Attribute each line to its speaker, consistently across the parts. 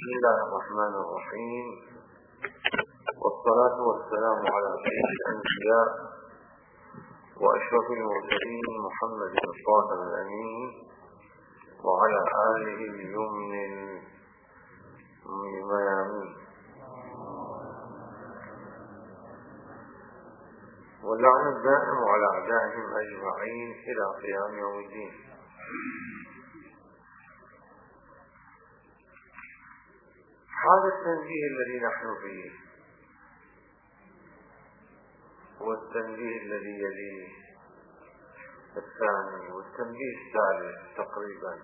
Speaker 1: بسم الله الرحمن الرحيم، والصلاة والسلام على سيد الأنبياء وأشرف المرسلين محمد الصادق الأمين وعلى آله اليمن الميامين، واللعن الدائم على أعدائهم أجمعين إلى قيام يوم الدين. هذا التنبيه الذي نحن فيه هو التنبيه الذي يليه الثاني والتنبيه الثالث تقريبا.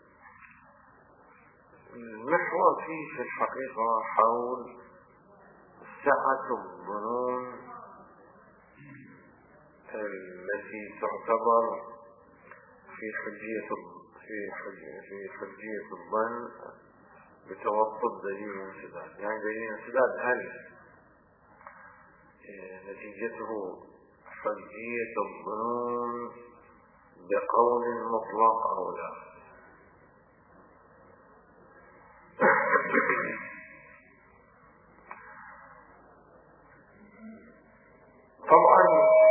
Speaker 1: المحور فيه في الحقيقة حول سعة الظنون التي تعتبر في حجية الظن بتوسط دليل الانسداد. يعني دليل الانسداد هل نتيجته حجية الظنون بقول مطلق أو لا؟ طبعا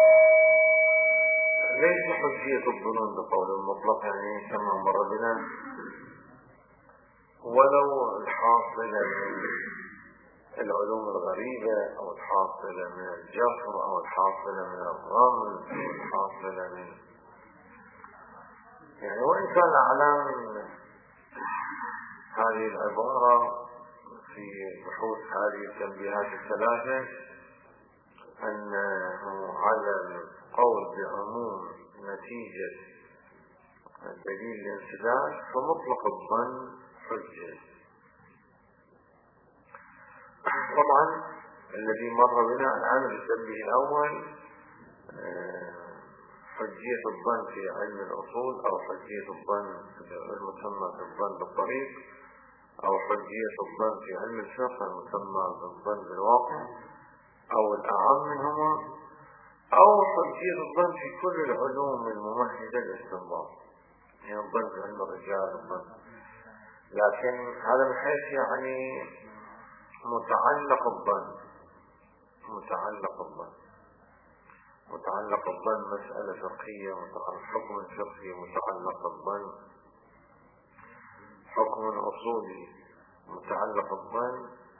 Speaker 1: ليس حجية الظنون بقول مطلق يعني كما مر بنا، ولو الحاصلة من العلوم الغريبة أو الحاصلة من الجفر أو الحاصلة من الرمل أو الحاصلة من يعني، وإن كان أعلام هذه العبارة في بحوث هذه التنبيهات الثلاثة أنه على القول بعموم نتيجة دليل الانسداد فمطلق الظن حجة. طبعا الذي مر بنا الآن بالتنبيه الأول حجية الظن في علم الأصول أو حجية الظن المسمى بالظن بالطريق أو حجية الظن في علم الفقه المسمى بالظن بالواقع أو الأعم منهما أو حجية الظن في كل العلوم الممهدة للاستنباط، يعني الظن في علم الرجال الظن. لكن هذا من حيث يعني متعلق الظن مسألة فقهية، حكم فقهي متعلق الظن، حكم أصولي متعلق الظن،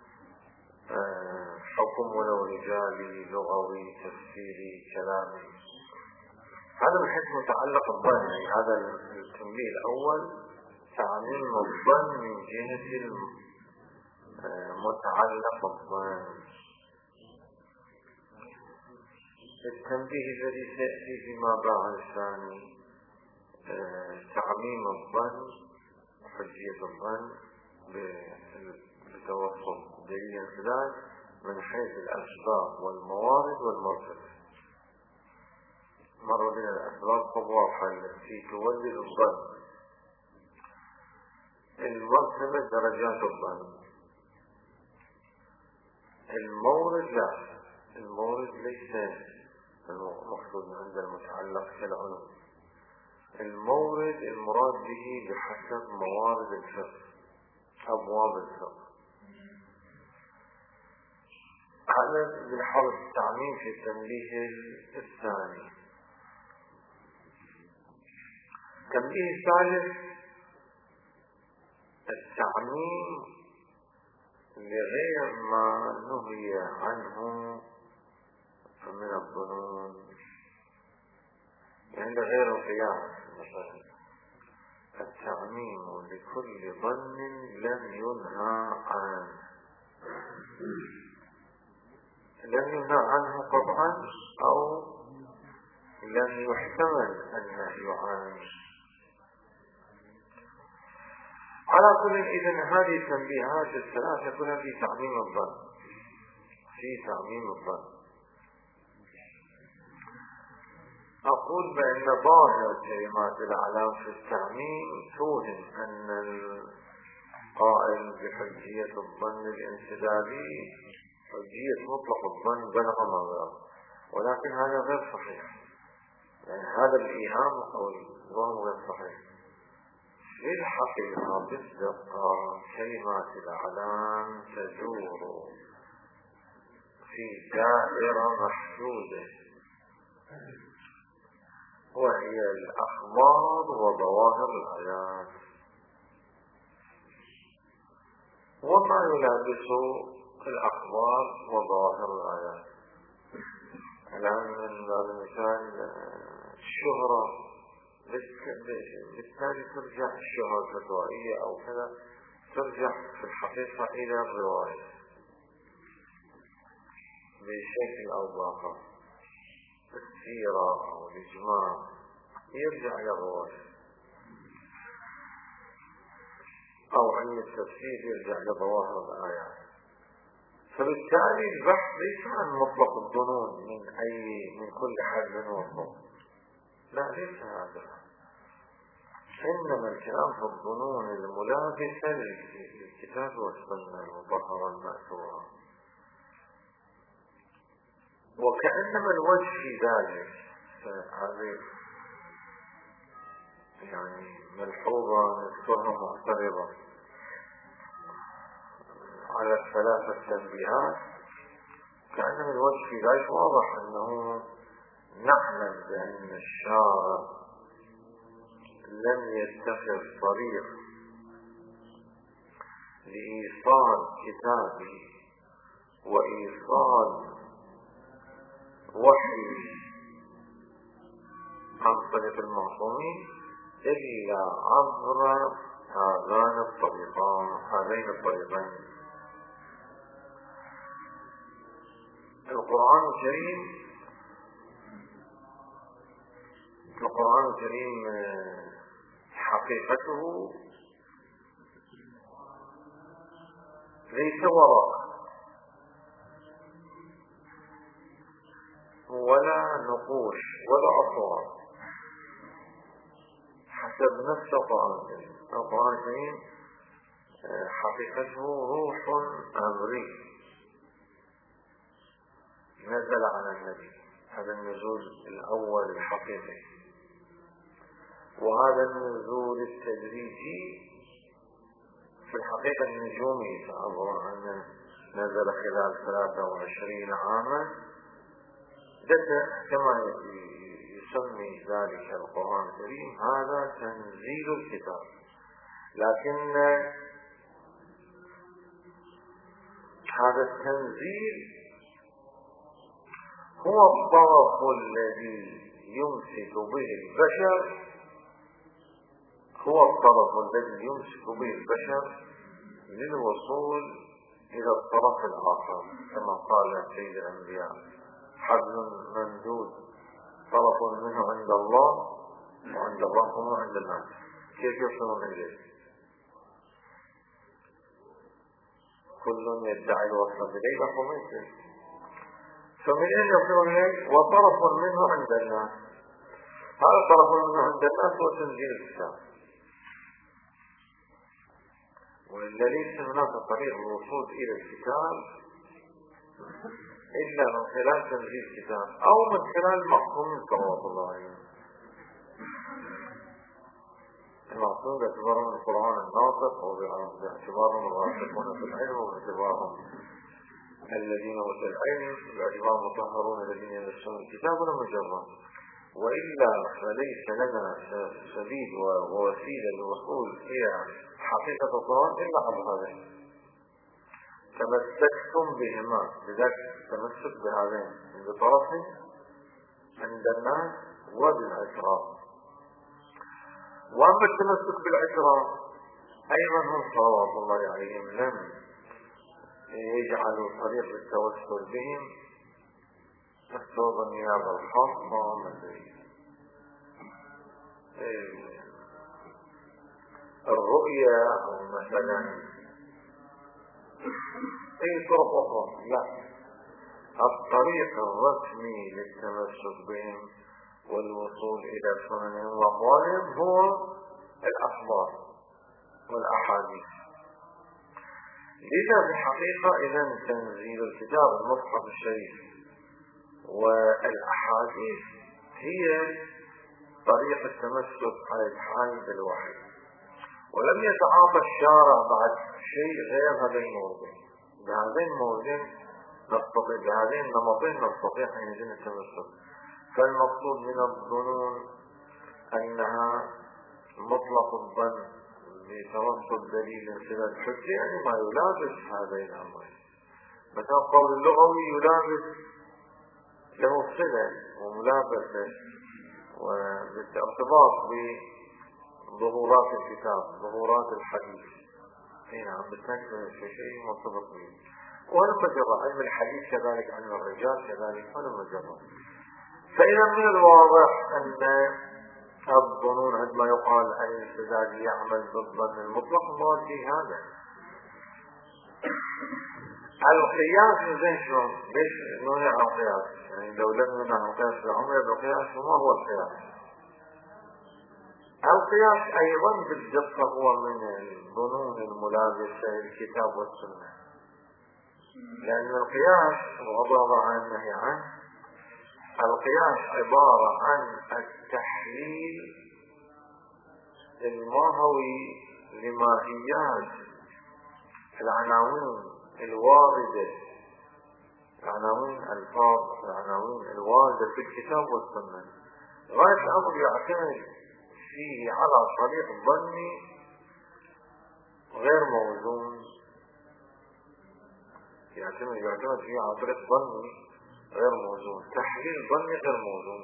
Speaker 1: حكم ولو رجالي لغوي تفسيري كلامي. هذا من حيث متعلق الظن. يعني هذا التنبيه الأول تعميم الظن من جهة متعلق الظن. التنبيه الذي سيأتي فيما بعد الثاني تعميم الظن حجية الظن بتوسط دليل الانسداد من حيث الأسباب والموارد والمرتبة. مر بنا الأسباب واضحة التي تولد الظن، المرتبة درجات الظن، المورد لا، المورد ليس المقصود عند المتعلق كالعلوم. المورد المراد به بحسب موارد الفقه أبواب الفقه. هذا بالحرف التعميم في التنبيه الثاني. التنبيه الثالث التعميم لغير ما نهي عنه من الظنون، يعني لغير القياس مثلا. التعميم لكل ظن لم ينهى عنه قطعا أو لم يحتمل النهي عنه. على كل إذن هذه التنبيهات الثلاثة كلها في تعميم الظن. أقول بأن ظاهر كلمات الأعلام في التعميم توهم أن القائل بحجية الظن الانسدادي حجية مطلق الظن بلغ ما بلغ، ولكن هذا غير صحيح. يعني هذا الإيهام أو الظن غير صحيح. في الحقيقة بالدقة كلمات الأعلام تدور في دائرة محدودة، وهي الأخبار وظواهر الآيات وما يلابس الأخبار وظواهر الآيات. الآن من باب المثال الشهرة، بالتالي ترجع الشهرة الفتوائية أو كذا ترجع في الحقيقة إلى الرواية بشكل أو بآخر. السيرة أو الإجماع يرجع إلى الرواية، أو علم التفسير يرجع إلى ظواهر الآيات. فبالتالي البحث ليس عن مطلق الظنون من كل حد وظن، لا ليس هذا، إنما الكلام في الظنون الملابسة للكتاب والسنة المطهرة المأثورة. وكأنما الوجه في ذلك هذه يعني ملحوظة نذكرها معترضة على الثلاثة تنبيهات. كأنما الوجه في ذلك واضح أنه نعلم بأن الشارع لم يتخذ طريق لإيصال كتابه وإيصال وحي عن طريق المعصومين إلا عبر هذين الطريقين. القرآن الكريم حقيقته ليس ورق ولا نقوش ولا أصوات حسب نفس القرآن الكريم. حقيقته روح أمري نزل على النبي، هذا النزول الأول الحقيقي. وهذا النزول التدريجي في الحقيقة النجومي تعبر عنه نزل خلال 23 عاما، كما يسمي ذلك القرآن الكريم هذا تنزيل الكتاب. لكن هذا التنزيل هو الطرف الذي يمسك به البشر للوصول إلى الطرف الآخر، كما قال سيد الأنبياء: حبل ممدود طرف منه عند الله وعند الله وعند الناس. كيف يصلون إليه؟ كل يدعي الوصل إليه وهو مثله، فمن أين يصلون إليه؟ وطرف منه عند الناس. هذا طرف منه عند الناس هو تنزيل الكتاب. وإلا ليس هناك طريق الوصول إلى الكتاب إلا من خلال تنزيل الكتاب أو من خلال المعصومين صلوات الله عليهم. المعصومين باعتبارهم القرآن الناطق، أو باعتبارهم الراسخون في العلم، وباعتبارهم الذين أوتوا العلم، باعتبارهم المطهرون الذين يدرسون الكتاب ولم يجربوا. وإلا فليس لنا سبيل ووسيلة للوصول إلى حقيقة القرآن إلا عبر هذين. تمسكتم بهما، لذلك تمسك بهذين بطرف عند الناس وبالعشرة. وأما التمسك بالعشرة أيضا هم صلوات الله عليهم لم يجعلوا طريق للتوسل بهم مكتوب النيابة الخاصة مثل الرؤية أو مثلا أي طرق أخرى. لا، الطريق الرسمي للتمسك بهم والوصول إلى سننهم وأقوالهم هو الأخبار والأحاديث. لذا في الحقيقة إذن تنزيل الكتاب المصحف الشريف والأحاديث هي طريقة التمسك على الحال بالوحي. ولم يتعاطى الشارع بعد شيء غير هذين الموردين. بهذين الموردين نستطيع، بهذين النمطين نستطيع أن يتم التمسك. فالمقصود من الظنون أنها مطلق الظن بتوسط دليل انسداد حجة، يعني ما يلابس هذين الأمرين. مثلا القول اللغوي يلابس له صلة وملابسة وبالارتباط بظهورات الكتاب، ظهورات الحديث. نعم، بالتالي شيء مرتبط به. ولما جرى علم الحديث كذلك، علم الرجال كذلك، ولما جرى. فإذا من الواضح أن الظنون عندما يقال الانسداد يعمل بالظن المطلق مراد به هذا. القياس زين شلون؟ ليش نوع القياس؟ يعني لو لم ينع القياس بعمر القياس، وما هو القياس؟ القياس أيضا بالدقة هو من الظنون الملابسة للكتاب والسنة، لأن القياس عبارة عن النهي عنه. القياس عبارة عن التحليل الماهوي لماهيات العناوين الواردة، العناوين الفاظ، العناوين الواردة في الكتاب والسنة. غاية الأمر يعتمد فيه على طريق ظني غير موزون، يعتمد فيه على طريق ظني غير موزون، تحليل ظني غير موزون.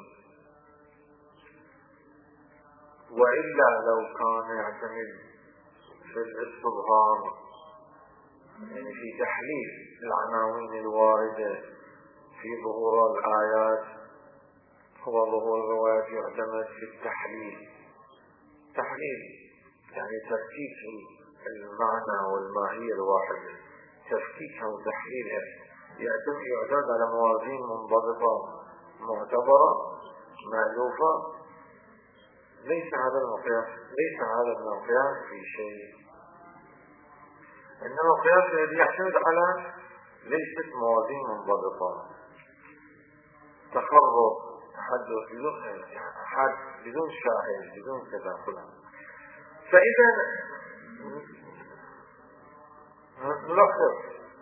Speaker 1: وإلا لو كان يعتمد في الاستظهار، يعني في تحليل العناوين الواردة في ظهور الآيات وظهور الروايات، يعتمد في التحليل، تحليل يعني تفكيك المعنى والماهية الواحدة، تفكيكها وتحليلها، يعتمد على موازين منضبطة معتبرة مألوفة. ليس هذا المقياس في شيء، إنما القياس الذي يعتمد على ليست موازين منضبطة، تخرج، تحدث بدون شاهد، بدون تداخل. فإذا نلخص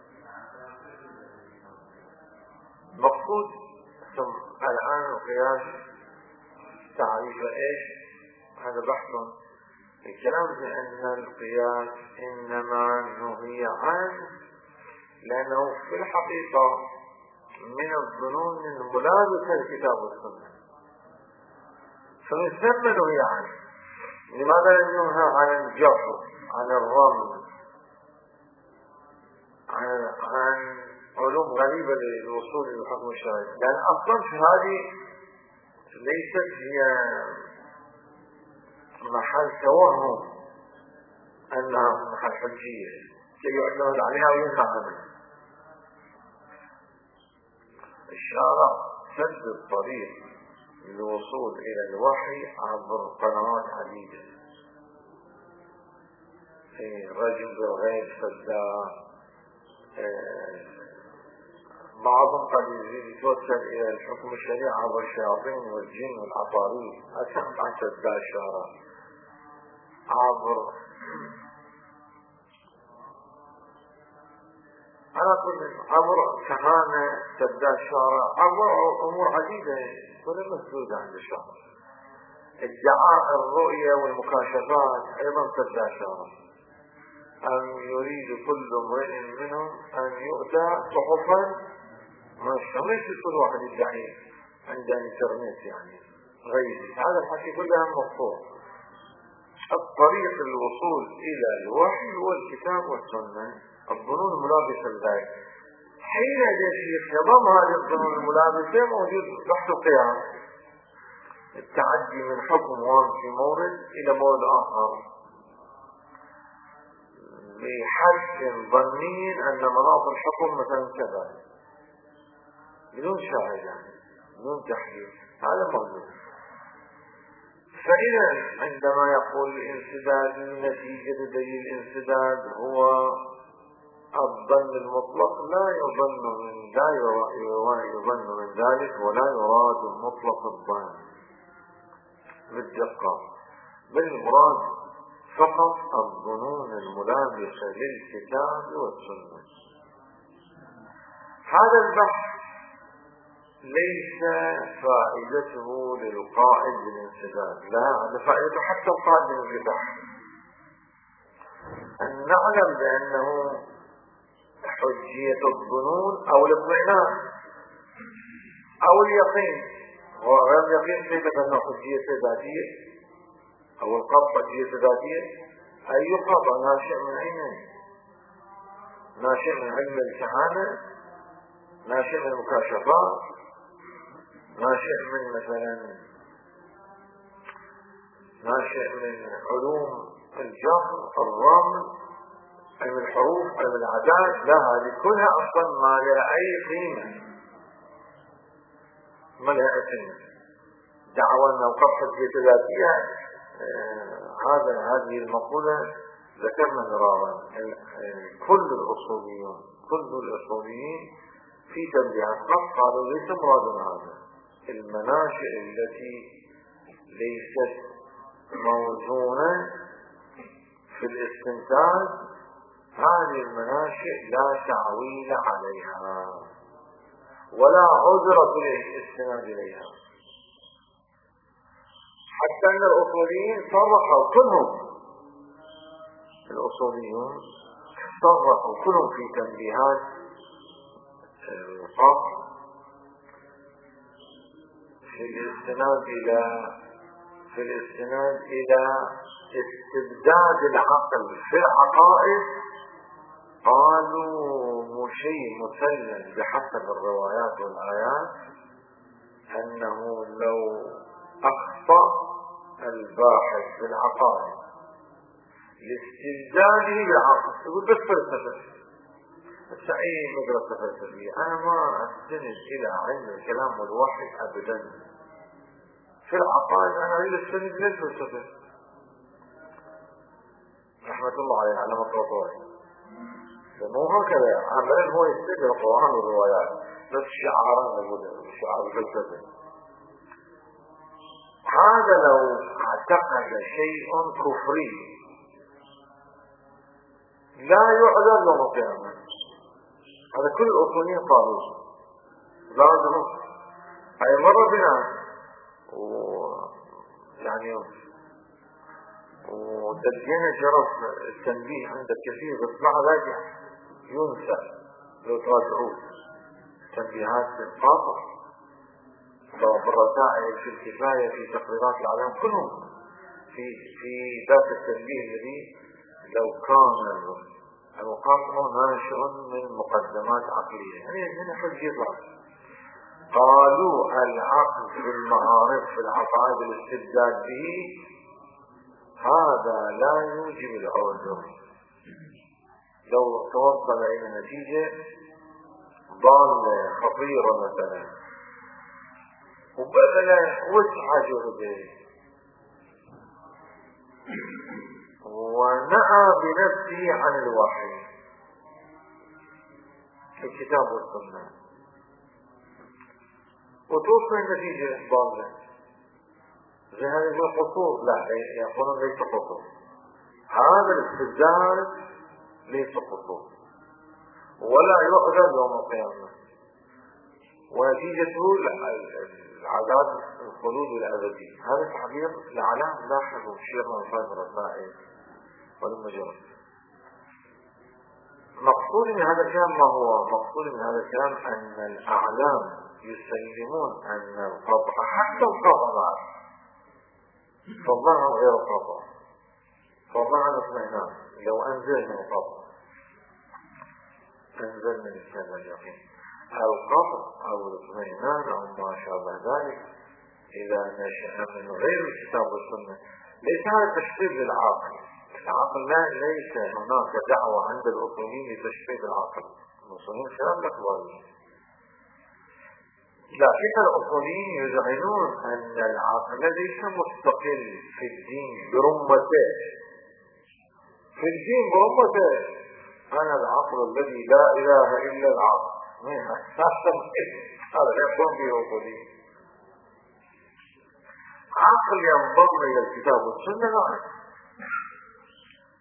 Speaker 1: مقصود الآن القياس تعريف ايش؟ هذا بحث. الكلام بأن القياس إنما نهي عنه لأنه في الحقيقة من الظنون الملابسة للكتاب والسنة، فمن ثم نهي عنه. لماذا لم ينهى عن الجبر، عن الرمل، عن علوم غريبة للوصول للحكم الشرعي؟ لأن أصلا هذه ليست هي محل توهم أنها محل حجية كي يعتمد عليها وينهى عنها. الشارع سد الطريق للوصول إلى الوحي عبر قنوات عديدة. رجل بالغيب سداه، بعضهم قد يتوسل إلى الحكم الشرعي عبر الشياطين والجن والعفاريت، أسمع عن سداه الشارع عبر كهانة، سداه الشارع عبر أمور عديدة ولا مسدودة عند الشارع. ادعاء الرؤية والمكاشفات أيضا سداه الشارع. أن يريد كل امرئ منهم أن يؤتى صحفا منشورة، ليس كل واحد يدعي عند الانترنت يعني غيري. هذا الحكي كلها مقطوع. الطريق الوصول إلى الوحي هو الكتاب والسنة، الظنون الملابسة لذلك. حين ينضم هذه الظنون الملابسة موجود بحث القياس، التعدي من حكم في مورد إلى مورد آخر بحث ظني أن مناط الحكم مثلا كذا بدون شاهد، يعني بدون تحليل. هذا موجود. فإذا عندما يقول الانسداد نتيجة دليل الانسداد هو الظن المطلق، لا يظن من ذلك ولا يراد مطلق الظن بالدقة، بل المراد فقط الظنون الملامسة للكتاب والسنة. هذا البحث ليس فائدته للقائد بالانسداد، لا، هذا فائدته حتى القائد بالانفتاح، أن نعلم بأنه حجية الظنون أو الاطمئنان أو اليقين، وغير اليقين كيف أنه حجية ذاتية أو القطع حجية ذاتية. أي قطع ناشئ من أين؟ ناشئ من علم الكهانة، ناشئ من المكاشفات، ناشئ من مثلا ناشئ من علوم الجبر الرمل، علم الحروف، علم العداد. لا، هذه كلها أصلا ما لها أي قيمة، ما لها قيمة. دعوى أنه قطع حجية ذاتية، هذه المقولة ذكرنا مرارا. كل الأصوليين في تنبيهات قط قالوا ليس مرادنا هذا. المناشئ التي ليست موزونة في الاستنتاج، هذه المناشئ لا تعويل عليها ولا عذر في الاستناد إليها. حتى أن الأصوليين صرحوا كلهم، الأصوليون صرحوا كلهم في تنبيهات القطع في الاستناد إلى استبداد العقل في العقائد. قالوا شيء مسلم بحسب الروايات والآيات أنه لو أخطأ الباحث في العقائد لاستبداده بالعقل، يقول بس فلسفة، أي مدرسة فلسفية، أنا ما أستند إلى علم الكلام والوحي أبدا. في العقائد أنا أريد أستند للفلسفة، رحمة الله عليه على مطلطوه. مو هكذا عملا هو يستدل القرآن والروايات بس شعارا، نقول شعار الفلسفة. هذا لو اعتقد شيء كفري لا يعذر يوم القيامة. هذا كل الأصوليين قالوا لازم. أي مرة بنا يعني ودقينا جرس التنبيه عند الكثير، بس مع ذلك ينسى لو تراجعوه تنبيهات القاطع بالرسائل في الكفاية في تقريرات العالم كلهم في ذات التنبيه الذي لو كان المقاطع ناشئ من مقدمات عقلية، يعني من حجة. قالوا العقل في المعارف في العقائد الاستبداد به هذا لا يوجب العذر. لو توصل إلى نتيجة ضالة خطيرة مثلا وبذل وسع جهده ونأى بنفسه عن الوحي في الكتاب والسنة وتوصل النتيجة ضالة، زي هذا القصور. لا، يقولون ليس قصور، هذا الاستبداد ليس قصور ولا يؤذن يوم القيامة، ونتيجته العذاب الخلود الأبدي. هذا التعبير العلام لاحظوا الشيخ من الرسائل والمجرد. مقصود من هذا الكلام ما هو؟ مقصود من هذا الكلام أن الأعلام يسلمون أن القطع حتى القطع فضلها غير القطع، فضلها الاطمئنان. لو أنزلنا القطع أنزلنا لسان اليقين. القطع أو الاطمئنان أو ما شابه ذلك إذا نشأ من غير الكتاب والسنة ليس هذا تشبيه للعاقل. العقل ليس هناك دعوة عند الأصوليين لتشبيه العقل، الأصوليين خلاف الأقواليين. لكن الأصوليين يزعمون أن العقل ليس مستقل في الدين برمته، في الدين برمته. أنا العقل الذي لا إله إلا العقل، هذا لا يقوم به الأصوليين. عقل ينضم إلى الكتاب والسنة، لا،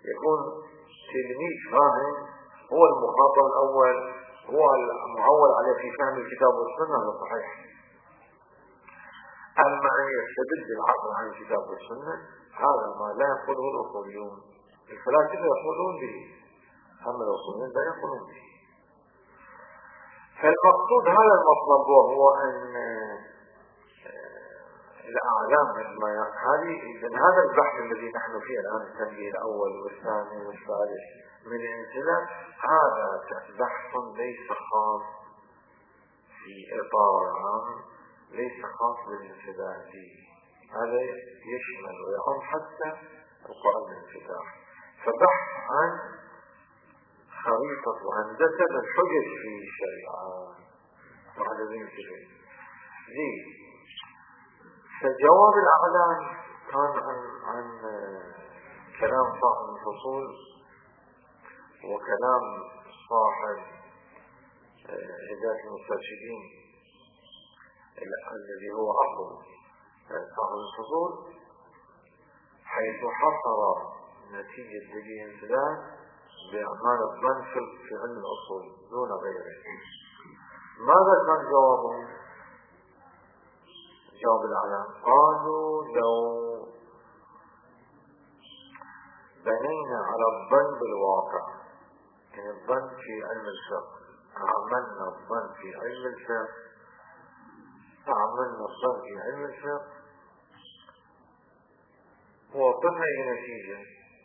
Speaker 1: يكون تلميذ فاهم هو المخاطب الأول، هو المعول عليه في فهم الكتاب والسنة، هذا صحيح. أما أن يستبد العقل عن الكتاب والسنة هذا ما لا يقوله الأصوليون. الفلاسفة يقولون به، أما الأصوليون لا يقولون به. فالمقصود هذا المطلب، وهو أن الأعلام هذا البحث الذي نحن فيه الآن، التنبيه الأول والثاني والثالث من الانسلاك، هذا بحث ليس خاص في إطار عام، ليس خاص بالانسلاك، هذا يشمل ويعم حتى القرآن الانفتاح. فبحث عن خريطة وهندسة الحجج في الشريعة وهذا ينتبه ليه. فجواب الأعلام كان عن كلام صاحب الفصول وكلام صاحب هداية المسترشدين الذي هو عقل صاحب الفصول، حيث حصر نتيجة الانسداد بأعمال الظن في علم الأصول دون غيره. ماذا كان جوابهم؟ جواب الأعلام قالوا لو بنينا على الظن بالواقع، يعني الظن في علم الفقه، عملنا الظن في علم الفقه، عملنا الظن في علم الفقه ووصلنا إلى نتيجة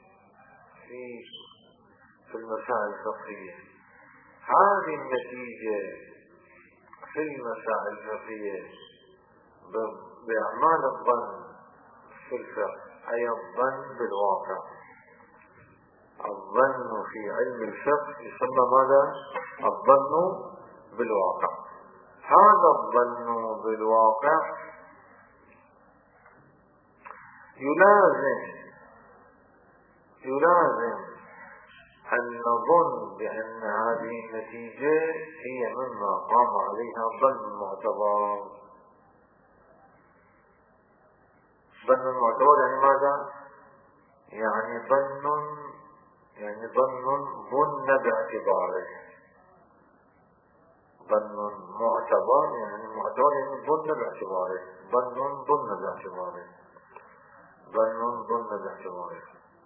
Speaker 1: في المسائل الفقهية. هذه النتيجة في المسائل الفقهية بأعمال الظن في الفقه، أي الظن بالواقع. الظن في علم الفقه يسمى ماذا؟ الظن بالواقع. هذا الظن بالواقع يلازم أن نظن بأن هذه النتيجة هي مما قام عليها ظن المعتبر. ظن المعتبر يعني ماذا؟ يعني ظن باعتباره. ظن معتبر يعني معتبر يعني ظن باعتباره. ظن باعتباره.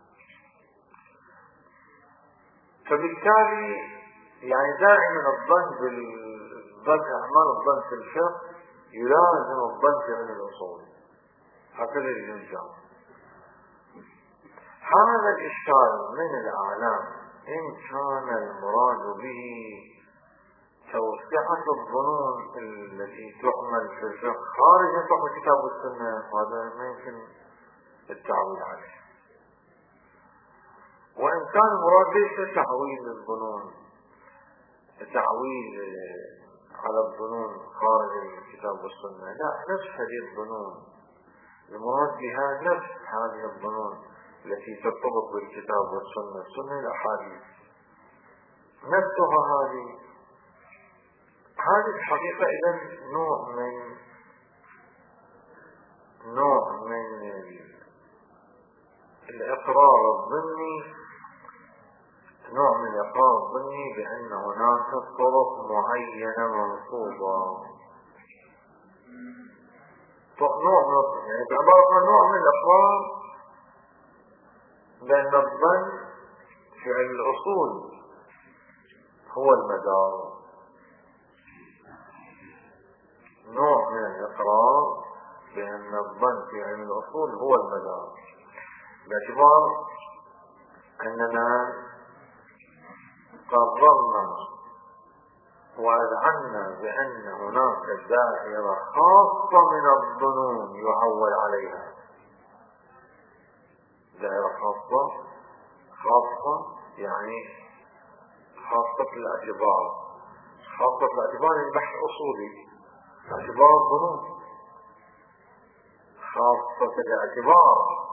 Speaker 1: فبالتالي يعني دائما الظن أعمال الظن في الفقه يلازم الظن في علم الأصول، هكذا ينجم. هذا الإشكال من الأعلام إن كان المراد به توسعة الظنون التي تعمل في الفقه خارج نطاق الكتاب والسنة، هذا ما يمكن التعويل عليه. وإن كان المراد ليس تعويل الظنون، تعويل على الظنون خارج الكتاب والسنة، لا، نفس هذه الظنون المراد بها نفس هذه الظنون التي ترتبط بالكتاب والسنة، السنة الأحاديث نفسها. هذه الحقيقة إذن نوع من الإقرار الضمني، نوع من الإقرار الضمني بأن هناك طرق معينة منصوبة، يعني بعبارة نوع من الإقرار بأن الظن في علم الأصول هو المدار. نوع من الإقرار بأن الظن في علم الأصول هو المدار، باعتبار أننا قررنا وأذعنا بأن هناك دائرة خاصة من الظنون يعول عليها. دائرة خاصة يعني خاصة الاعتبار. خاصة الاعتبار يعني بحث أصولي، اعتبار الظنون. خاصة الاعتبار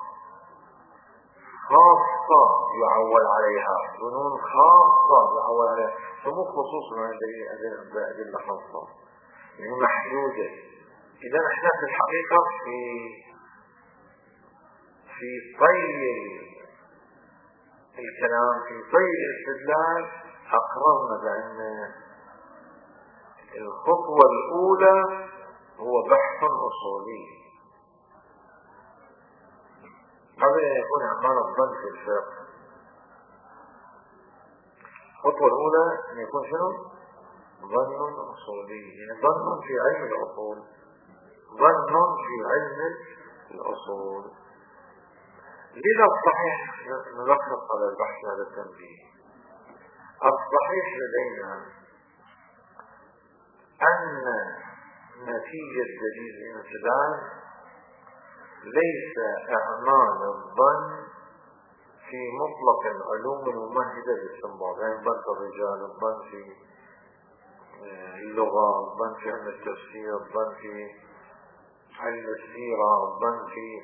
Speaker 1: خاصة يعول عليها، ظنون خاصة يعول عليها، فمو خصوصا بأدلة خاصة يعني محدودة. إذا احنا في الحقيقة في طي الكلام في طي الاستدلال أقررنا بأن الخطوة الأولى هو بحث أصولي قبل أن يكون أعمال الظن في الفقه. الخطوة الأولى أن يكون شنو؟ ظن أصولي، يعني ظن في علم الأصول، ظن في علم الأصول. لذا الصحيح نلخص على البحث هذا التنبيه. الصحيح لدينا أن نتيجة دليل الانسداد ليس أعمال الظن في مطلق العلوم الممهدة للاستنباط، يعني الظن في الرجال، الظن في اللغة، الظن في علم التفسير، الظن في علم السيرة، الظن في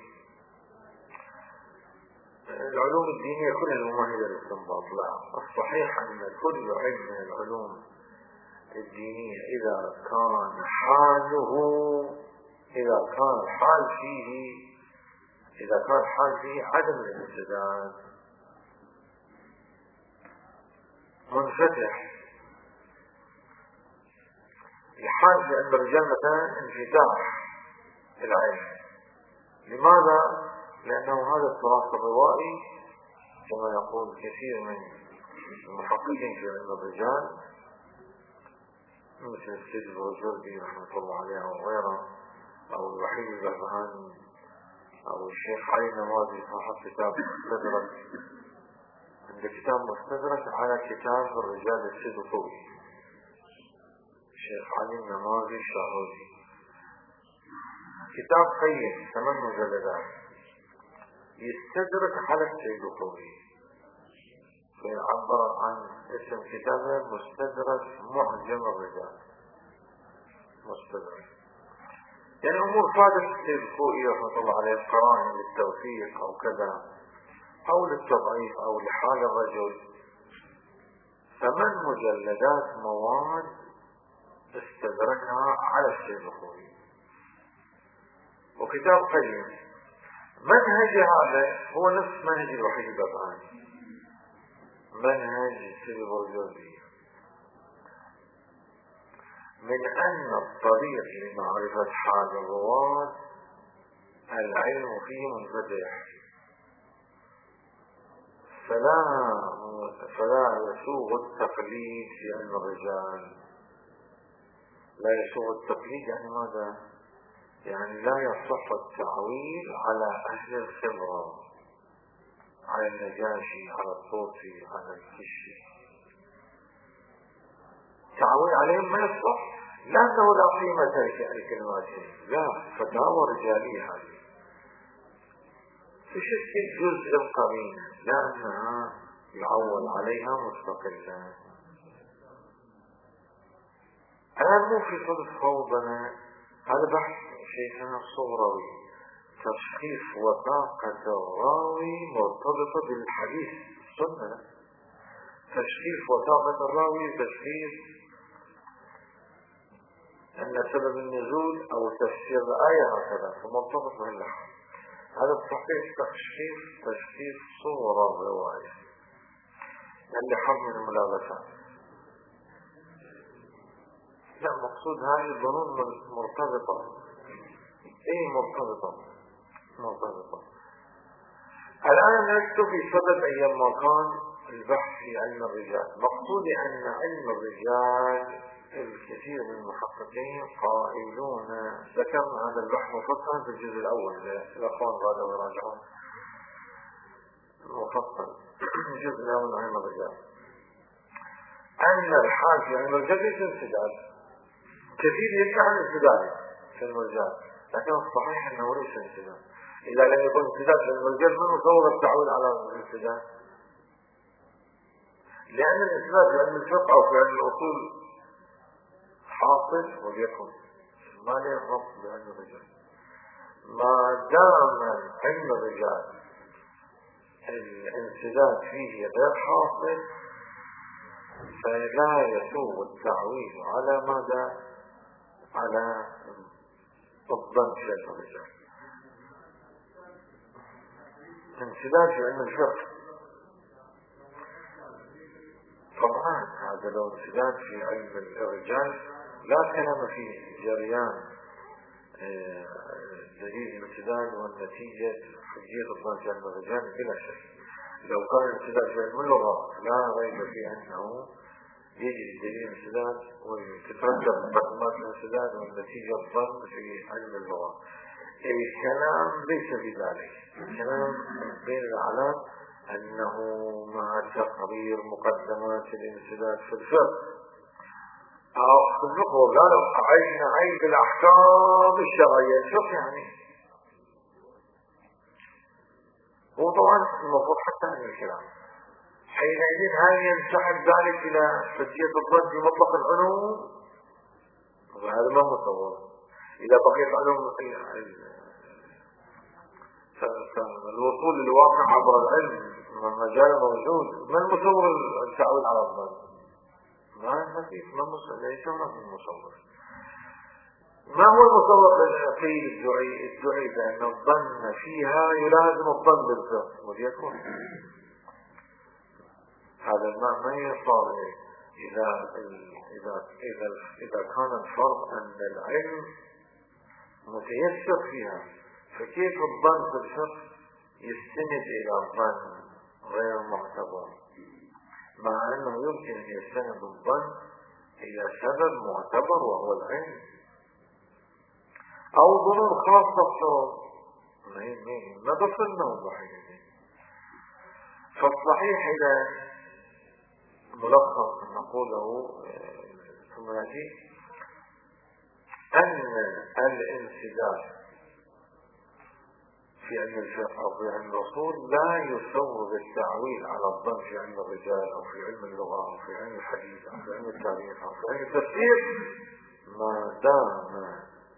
Speaker 1: العلوم الدينية كلها الممهدة للاستنباط. لا، الصحيح أن كل علم من العلوم الدينية إذا كان الحال فيه عدم الانسداد منفتح. الحال لأن الرجال مثلا انفتاح العلم. لماذا؟ لأنه هذا التراث الروائي كما يقول كثير من المحققين في علم الرجال مثل السيد الوجردي رحمة الله عليه وغيره، أو الوحيد البهبهاني، أو الشيخ علي النمازي صاحب كتاب مستدرك، عنده كتاب مستدرك على كتاب الرجال السيد الطوي، الشيخ علي النمازي الشاهوزي، كتاب قيم 8 مجلدات يستدرك على السيد الطوي، فيعبر عن اسم كتابه مستدرك معجم الرجال. مستدرك يعني أمور فادت السيد الطوي رحمة الله عليه، قرائن للتوثيق أو كذا أو للتضعيف أو لحال الرجل. 8 مجلدات مواد استدركها على السيد الطوي، وكتاب قيم. منهج هذا هو نفس منهج الوحيد البهبهاني، منهج السيد البرجوزي، من أن الطريق لمعرفة حال الرواة العلم فيه منفتح، فلا يسوغ التقليد في علم الرجال. لا يسوغ التقليد يعني ماذا؟ يعني لا يصح التعويل على أهل الخبرة، على النجاشي، على الطوسي، على الكشي، تعويل عليهم ما يصح، لأنه لا قيمة لكلماتهم، لا، فتاوى رجالية هذه تشكل جزء القرينة لأنها يعول عليها مستقلا. الآن مو في صدق فوضنا، هذا بحث شيخنا الصغروي، تشخيص وثاقة الراوي مرتبطة بالحديث السنة. تشخيص وثاقة الراوي تشخيص أن سبب النزول أو تفسير الآية هكذا فمرتبط باللحظة. هذا التحقيق تشخيص صور الرواية اللي حظ من الملابسات. لا، مقصود هذه الظنون مرتبطة. ايه مرتبطة. الآن نكتب في صدد أيام ما كان البحث في علم الرجال. مقصود أن علم الرجال الكثير من المحققين قائلون، ذكرنا هذا البحث مفصلا في الجزء الأول، الأخوان بعد يراجعون مفصل الجزء الأول من علم الرجال، أن الحال في علم الرجال ليس انسداد. كثير يدعي عن انسداد في الرجال، لكن الصحيح أنه ليس انسداد. إذا لم يكن انسداد في الرجال من صور التعويل على الانسداد؟ لأن الانسداد في علم الفقه أو في علم الأصول حاصل وليكن ما له ربط بعلم الرجال. ما دام علم الرجال الانسداد فيه غير حاصل فلا يسوغ التعويل على ماذا؟ على الظن في علم الرجال. انسداد في علم الفقه طبعا هذا لو انسداد في علم الرجال لا كلام فيه، جريان دليل الانسداد والنتيجة حجية الضمان في علم الرجال بلا شك. لو كان الانسداد في علم اللغة لا ريب في أنه يجري دليل الانسداد وتترتب مقدمات الانسداد والنتيجة الضم في علم اللغة. الكلام ليس بذلك، الكلام بين الأعلام أنه مع تقرير مقدمات الانسداد في الفقه أو في الفقه قالوا عين بالأحكام الشرعية. شوف يعني هو طبعا المفروض حتى عن الكلام حينئذ هل ينسحب ذلك إلى حجية الظن في مطلق العلوم؟ وهذا ما متصور. إذا بقيت علوم فالوصول للواقع عبر العلم مجال موجود، ما المصور التعويل على الظن؟ ما فيه، ليس هناك المصور. ما هو المصور للعقيد الدعي بأن الظن فيها يلازم الظن بالفقه وليكن هذا ما يصار إذا كان الفرض أن العلم متيسر فيها، فكيف الظن في الفقه يستند إلى الظن غير معتبر، مع أنه يمكن أن يستند الظن إلى سبب معتبر وهو العلم أو ظنون خاصة بشرط ما تصلنا وضحيه. فالصحيح إذا ملخص نقوله ثم نأتي أن الانسداد في علم الفقه أو في علم الأصول لا يسوغ التعويل على الظن في علم الرجال أو في علم اللغة أو في علم الحديث أو في علم التاريخ أو في علم التفسير ما دام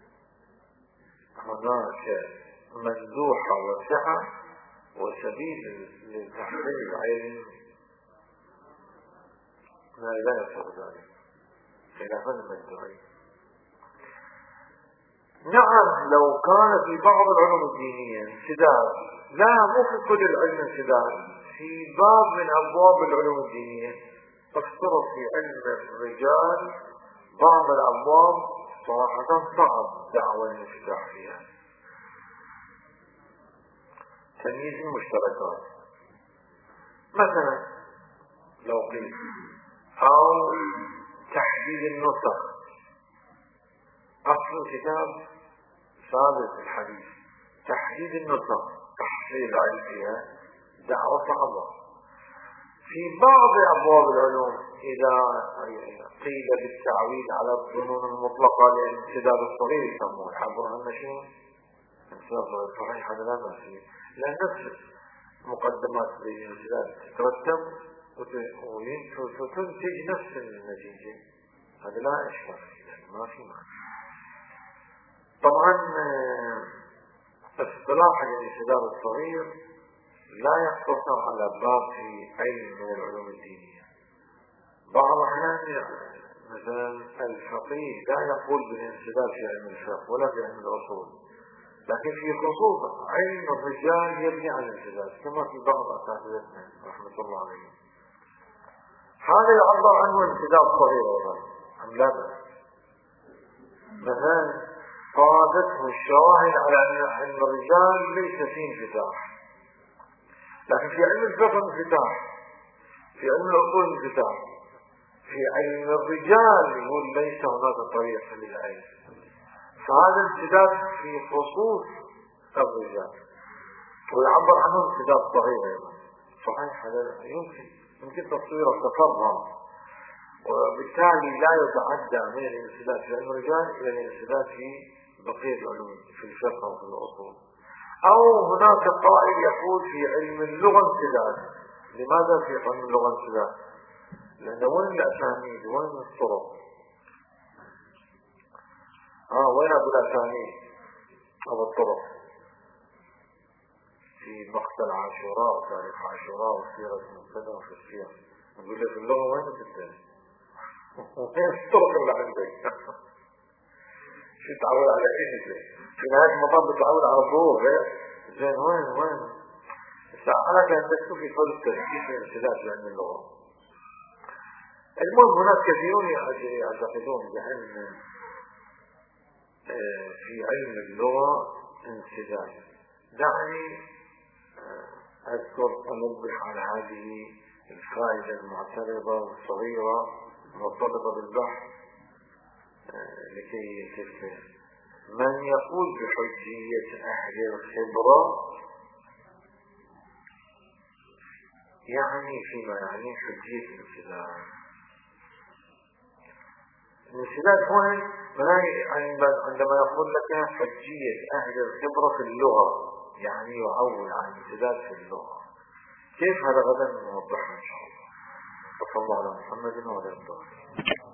Speaker 1: هناك مندوحة واسعة وسبيل لتحصيل العلم لا يسوغ ذلك خلافا المدعي. نعم لو كان في بعض العلوم الدينية انسداد، لا مو في كل العلم انسداد، في باب من أبواب العلوم الدينية تفترض في علم الرجال بعض الأبواب صراحة صعب دعوة الانفتاح فيها، تمييز المشتركات مثلا لو قيل، أو تحديد النسخ. أصل الكتاب ثابت الحديث، تحديد النسخ تحصيل العلم فيها دعوة صعبة. في بعض أبواب العلوم إذا قيل بالتعويل على الظنون المطلقة للانسداد الصغير يسموه يعبر عنه شيء انسداد صحيح، هذا لا بأس فيه، لأن نفس مقدمات الانسداد تترتب وتنتج نفس النتيجة، هذا لا إشكال فيه، ما في معنى. طبعا اصطلاح الانسداد الصغير لا يقتصر على باب في علم من العلوم الدينية. بعض الأحيان مثلا الفقيه لا يقول بالانسداد في علم الفقه ولا في علم الأصول، لكن في خصوص علم الرجال يبني على الانسداد كما في بعض أساتذتنا رحمة الله عليهم. هذا يعبر عنه انسداد صغير أيضا أم لا بأس. مثلا قادته الشواهد على أن علم الرجال ليس فيه انفتاح، لكن في علم الفقه انفتاح، في علم الأصول انفتاح، في علم الرجال يقول ليس هناك طريق للعلم، فهذا انسداد في خصوص الرجال ويعبر عنه انسداد صغير أيضا. صحيح هذا يمكن تصويره تفرغ، وبالتالي لا يتعدى من الانسداد في علم الرجال إلى الانسداد في بقية العلوم في الفقه وفي الأصول. أو هناك قائل يقول في علم اللغة انسداد. لماذا في علم اللغة انسداد؟ لأن وين الأسانيد وين الطرق؟ وين أبو الأسانيد أو الطرق؟ في مقتل عاشوراء وتاريخ عاشوراء وسيرة المبتدأ وفي السير، نقول لك اللغة وين تبدأ؟ وين الطرق اللي عندك؟ شو تعود على ايه؟ في نهاية المطاف بتعود على الظهور زين وين ساعات كانت تكتب في كل التركيز الانسداد في علم اللغة. المهم هناك كثيرون يعتقدون بأن في علم اللغة انسداد. دعني أذكر أنبه على هذه الفائدة المعترضة والصغيرة مرتبطة بالبحث لكي تفهم. من يقول بحجية أهل الخبرة يعني فيما يعني حجية الانسداد. الانسداد هنا عندما يقول لك حجية أهل الخبرة في اللغة يعني يعول عن الانسداد في اللغة. كيف هذا غدا نوضحه إن شاء الله. صلى الله على محمد وعلى آله.